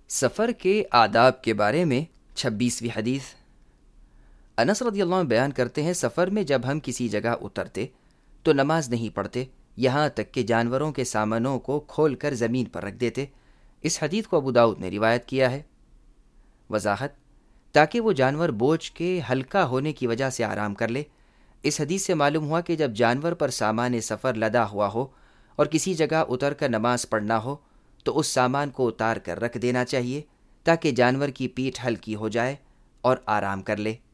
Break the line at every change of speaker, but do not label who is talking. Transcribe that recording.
सफ़र के आदाब के बारे में 26वीं हदीस। अनस रदियल्लाहु अन्हु बयान करते हैं, सफ़र में जब हम किसी जगह उतरते तो नमाज नहीं पढ़ते, यहाँ तक कि जानवरों के सामानों को खोल कर ज़मीन पर रख देते। इस हदीस को अबू दाऊद ने रिवायत किया है। वजाहत, ताकि वो जानवर बोझ के हल्का होने की वजह से आराम कर ले। इस हदीस से मालूम हुआ कि जब जानवर पर सामान सफ़र लदा हुआ हो और किसी जगह उतर कर नमाज पढ़ना हो तो उस सामान को उतार कर रख देना चाहिए, ताकि जानवर की पीठ हल्की हो जाए और आराम कर ले।